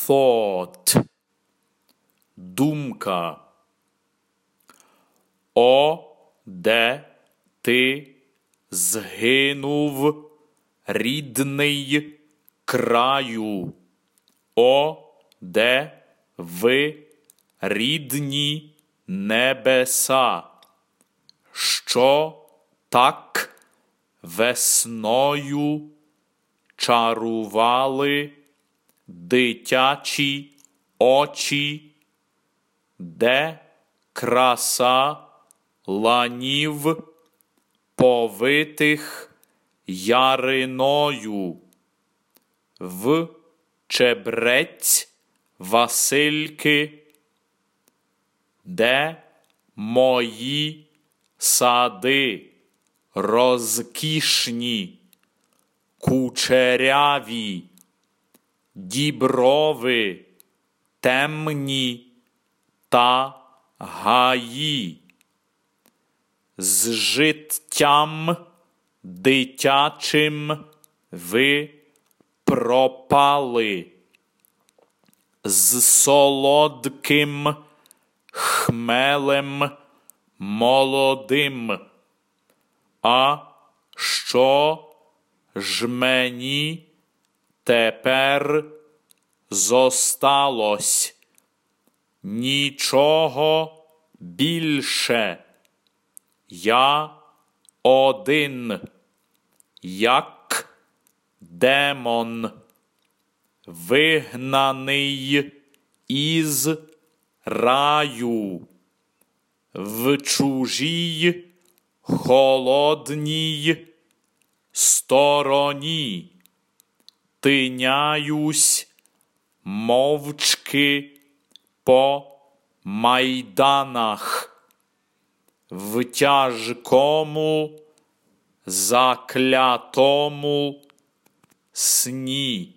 thought – думка. О, де ти згинув, рідний краю? О, де ви, рідні небеса, що так весною чарували дитячі очі, де краса ланів, повитих яриною, в чебрець Васильки, де мої сади розкішні, кучеряві, діброви темні та гаї, з життям дитячим ви пропали, з солодким хмелем молодим. А що ж мені тепер зосталось? Нічого більше. Я один, як демон, вигнаний із раю, в чужій холодній стороні тиняюсь мовчки по майданах, в тяжкому заклятому сні.